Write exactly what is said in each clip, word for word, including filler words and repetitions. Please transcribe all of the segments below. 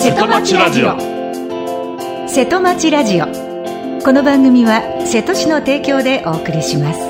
瀬戸町ラジオ。瀬戸町ラジオ、この番組は瀬戸市の提供でお送りします。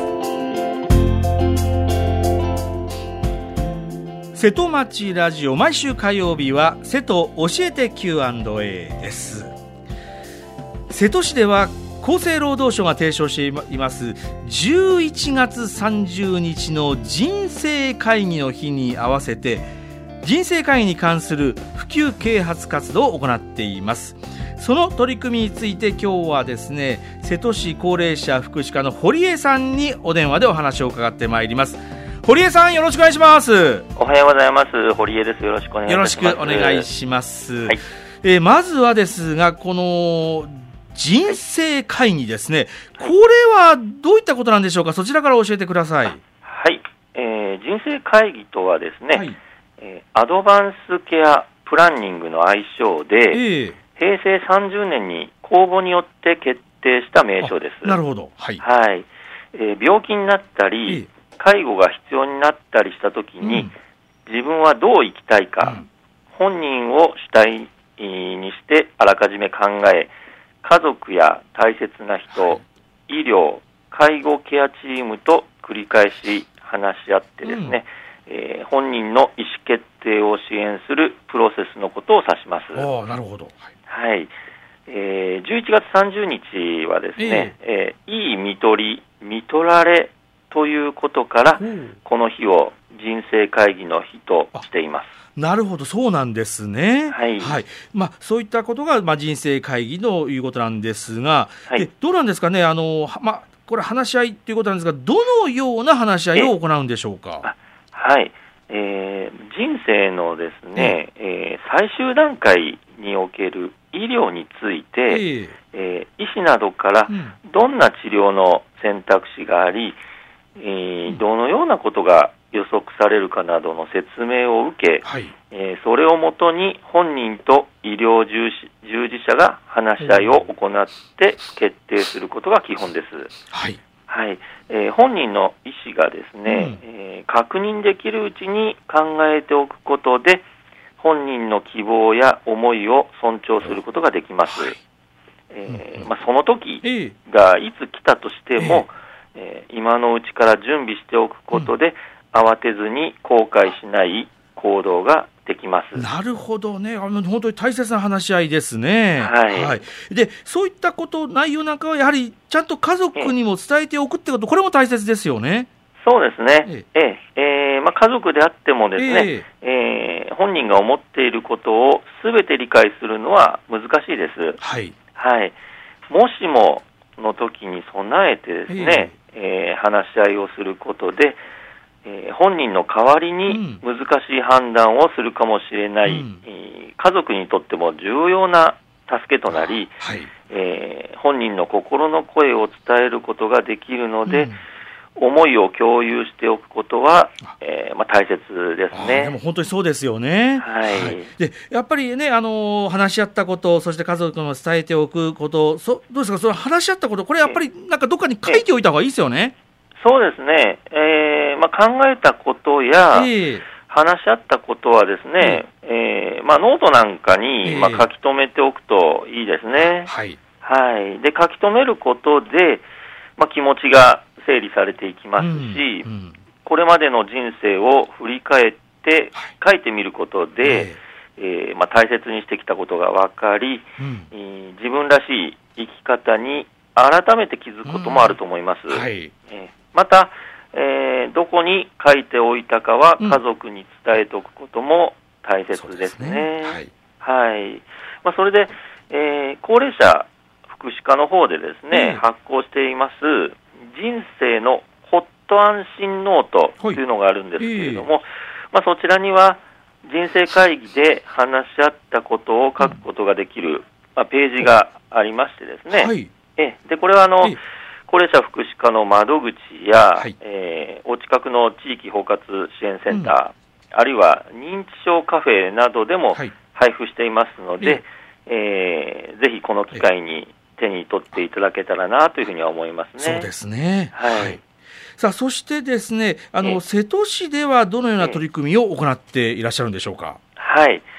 瀬戸町ラジオ、毎週火曜日は瀬戸教えて キューアンドエー です。瀬戸市では厚生労働省が提唱していますじゅういちがつさんじゅうにちの人生会議の日に合わせて、人生会議に関する普及啓発活動を行っています。その取り組みについて今日はですね、瀬戸市高齢者福祉課の堀江さんにお電話でお話を伺ってまいります。堀江さん、よろしくお願いします。 おはようございます。堀江です。よろしくお願いします。 よろしくお願いします、 はい。 えー、まずはですが、この人生会議ですね、これはどういったことなんでしょうか。そちらから教えてください。 はい、えー、人生会議とはですね、はいえー、アドバンスケアプランニングの愛称で、えー、へいせいさんじゅうねんに公募によって決定した名称です。 なるほど、はいはいえー、病気になったり、えー、介護が必要になったりしたときに、うん、自分はどう生きたいか、うん、本人を主体にしてあらかじめ考え、家族や大切な人、はい、医療、介護ケアチームと繰り返し話し合ってですね、うんえー、本人の意思決定を支援するプロセスのことを指します。 ああ、なるほど。 はいはいえー、じゅういちがつさんじゅうにちはですね、えーえー、いい看取り、看取られということから、うん、この日を人生会議の日としています。 なるほど、そうなんですね。 はいはいまあ、そういったことが、まあ、人生会議ということなんですが、はい、でどうなんですかね、あの、まあ、これ話し合いということなんですが、どのような話し合いを行うんでしょうか。 はい、えー、人生のですね、うんえー、最終段階における医療について、えーえー、医師などからどんな治療の選択肢があり、えー、どのようなことが予測されるかなどの説明を受け、はいえー、それをもとに本人と医療従事、従事者が話し合いを行って決定することが基本です。 はいはいえー、本人の意思がですね、うんえー、確認できるうちに考えておくことで、本人の希望や思いを尊重することができます。はいえーまあ、その時がいつ来たとしても、えーえー、今のうちから準備しておくことで、うん慌てずに後悔しない行動ができます。 なるほどね。あの本当に大切な話し合いですね。 はい、 はい、でそういったこと内容なんかはやはりちゃんと家族にも伝えておくってこと、これも大切ですよね。 そうですね。ええええーまあ、家族であってもですね、えええー、本人が思っていることをすべて理解するのは難しいです。 はい、 はい、もしもの時に備えてですね、えーえー、話し合いをすることでえー、本人の代わりに難しい判断をするかもしれない、うんえー、家族にとっても重要な助けとなり、 はいえー、本人の心の声を伝えることができるので、うん、思いを共有しておくことは、えーまあ、大切ですね。 でも本当にそうですよね。 はいはい、 でやっぱりね、あのー、話し合ったこと、そして家族にも伝えておくこと、そどうですか、その話し合ったこと、これやっぱりなんかどっかに書いておいた方がいいですよね。 そうですね、えーまあ、考えたことや、えー、話し合ったことはですね、えーえーまあ、ノートなんかに、えーまあ、書き留めておくといいですね。 はいはい、で書き留めることで、まあ、気持ちが整理されていきますし、うんうん、これまでの人生を振り返って書いてみることで、はいえーまあ、大切にしてきたことが分かり、うんえー、自分らしい生き方に改めて気づくこともあると思います。 うんはいえーまた、えー、どこに書いておいたかは家族に伝えておくことも大切ですね。うん、ねはいはいまあ、それで、えー、高齢者福祉課の方でですね、うん、発行しています人生のほっと安心ノートというのがあるんですけれども、はいまあ、そちらには人生会議で話し合ったことを書くことができる、うんまあ、ページがありましてですね、 はい、 えでこれはあの、高齢者福祉課の窓口や、はいえー、お近くの地域包括支援センター、うん、あるいは認知症カフェなどでも配布していますので、はいえー、ぜひこの機会に手に取っていただけたらなというふうには思いますね。 そうですね、 はいはい、さあそしてですね、あの瀬戸市ではどのような取り組みを行っていらっしゃるんでしょうか。 はい、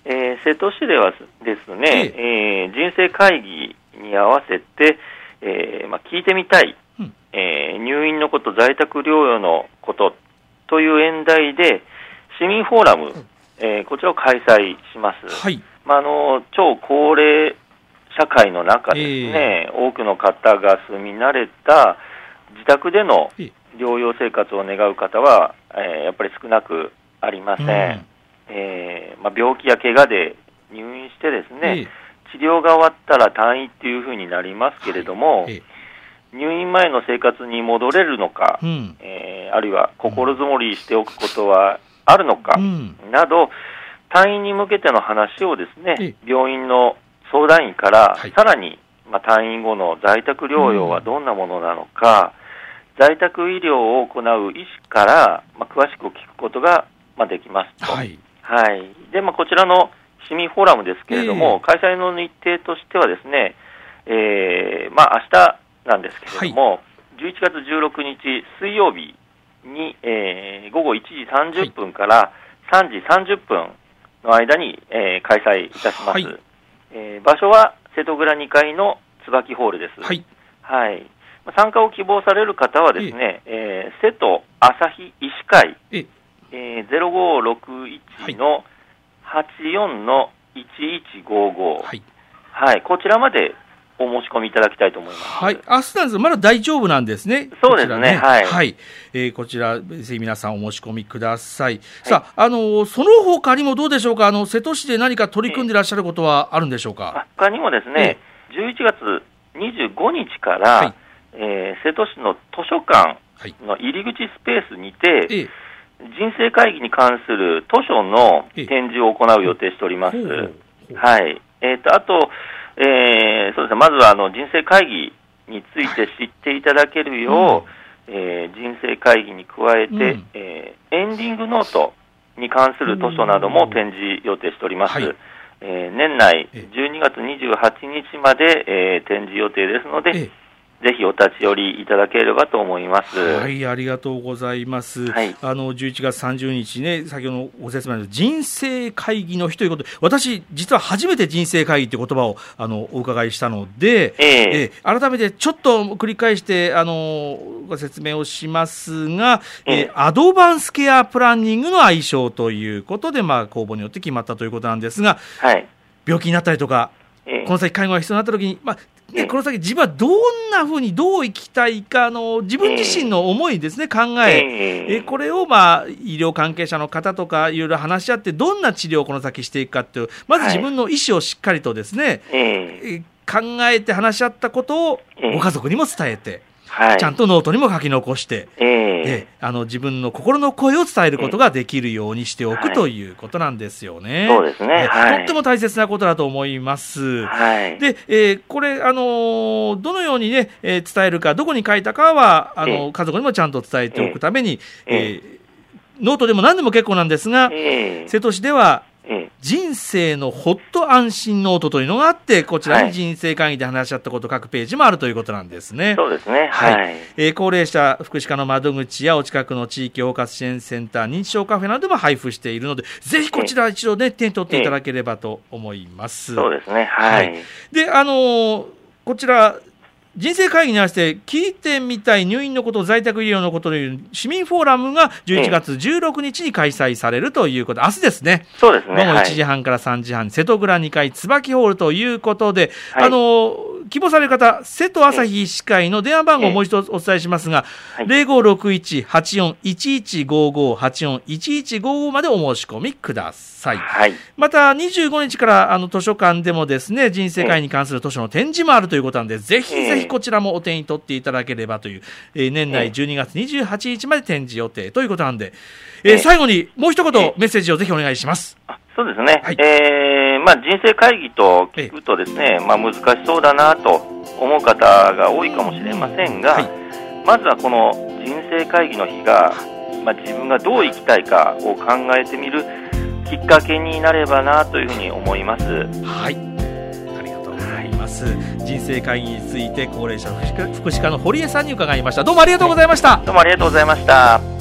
えー、瀬戸市ではですね、えええー、人生会議に合わせて、えーまあ、聞いてみたい、うん、えー、入院のこと、在宅療養のことという演題で市民フォーラム、うん、えー、こちらを開催します。 はい、 まあ、あの超高齢社会の中ですね、えー、多くの方が住み慣れた自宅での療養生活を願う方は、えー、やっぱり少なくありません。うん、えーまあ、病気や怪我で入院してですね、えー、治療が終わったら退院っていう風になりますけれども、はい、えー、入院前の生活に戻れるのか、うん、えー、あるいは心づもりしておくことはあるのか、うん、など退院に向けての話をですね、えー、病院の相談員から、はい、さらに、まあ、退院後の在宅療養はどんなものなのか、うん、在宅医療を行う医師から、まあ、詳しく聞くことが、まあ、できますと。はい、はい。で、まあ、こちらの市民フォーラムですけれども、えー、開催の日程としてはですね、えー、まあ、明日なんですけれども、はい、じゅういちがつじゅうろくにち水曜日に、えー、午後いちじさんじゅっぷんからさんじさんじゅっぷんの間に、えー、開催いたします。はい、えー、場所は瀬戸倉にかいの椿ホールです。はい。はい。参加を希望される方はですね、えー、瀬戸朝日医師会、ええー、ゼロごろくいちのはちよんのいちいちごご、はい、はい、こちらまでお申し込みいただきたいと思います。 はい、明日なんですがまだ大丈夫なんですね。 そうですね。ね、はい、 はい、えー、こちらぜひ皆さんお申し込みください。はい、さあ、あのその他にもどうでしょうか。あの瀬戸市で何か取り組んでいらっしゃることはあるんでしょうか。 他にもですね、えー、じゅういちがつにじゅうごにちから、はい、えー、瀬戸市の図書館の入り口スペースにて、はい、えー人生会議に関する図書の展示を行う予定しております。はい。えっと、あと、えー、そうですね、まずはあの人生会議について知っていただけるよう、うん、えー、人生会議に加えて、うん、えー、エンディングノートに関する図書なども展示予定しております。はい、えー、年内じゅうにがつにじゅうはちにちまで、えー、展示予定ですので、えぜひお立ち寄りいただければと思います。 はい、ありがとうございます。はい、あのじゅういちがつさんじゅうにちね、先ほどのご説明の人生会議の日ということで、私実は初めて人生会議という言葉をあのお伺いしたので、えーえー、改めてちょっと繰り返してあのご説明をしますが、えーえー、アドバンスケアプランニングの愛称ということで、まあ、公募によって決まったということなんですが、はい、病気になったりとか、えー、この先介護が必要になったときに、まあね、この先自分はどんなふうにどう生きたいか、あの自分自身の思いですね、考え、えこれを、まあ、医療関係者の方とかいろいろ話し合ってどんな治療をこの先していくかっていう、まず自分の意思をしっかりとですね、はい、え考えて話し合ったことをご家族にも伝えて、はい、ちゃんとノートにも書き残して、えーえあの自分の心の声を伝えることができるようにしておく、えー、ということなんですよね。 そうですね、はい、 とっても大切なことだと思います。はい、で、えー、これ、あのー、どのように、ねえー、伝えるか、どこに書いたかはあの、えー、家族にもちゃんと伝えておくために、えーえー、ノートでも何でも結構なんですが、えー、瀬戸市では人生のほっと安心ノートというのがあって、こちらに人生会議で話し合ったことを書くページもあるということなんですね。 そうですね。はい。はい、 えー、高齢者福祉課の窓口やお近くの地域包括支援センター、認知症カフェなどでも配布しているので、ぜひこちら一度ね、手に取っていただければと思います。 そうですね。はい。はい、 で、あのー、こちら、人生会議に合わせて聞いてみたい入院のこと、在宅医療のことという市民フォーラムがじゅういちがつじゅうろくにちに開催されるということ、明日ですね。 そうですね。 午後いちじはんからさんじはん、はい、瀬戸倉にかい椿ホールということで、はい、あの希望される方、瀬戸朝日医師会の電話番号をもう一度お伝えしますが、はい、ゼロごろくいち はちよん いちいちごご はちよん いちいちごごまでお申し込みください。はい、またにじゅうごにちからあの図書館でもですね、人生会に関する図書の展示もあるということなので、ぜひぜひこちらもお手に取っていただければという、えー、年内じゅうにがつにじゅうはちにちまで展示予定ということなんで、えー、最後にもう一言メッセージをぜひお願いします。 あ、そうですね、はい、えーまあ、人生会議と聞くとですね、まあ、難しそうだなと思う方が多いかもしれませんが、はい、まずはこの人生会議の日が、まあ、自分がどう生きたいかを考えてみるきっかけになればなというふうに思います。 はい、ありがとうございます。人生会議について高齢者福祉課の堀江さんに伺いました。どうもありがとうございました。 はい、どうもありがとうございました。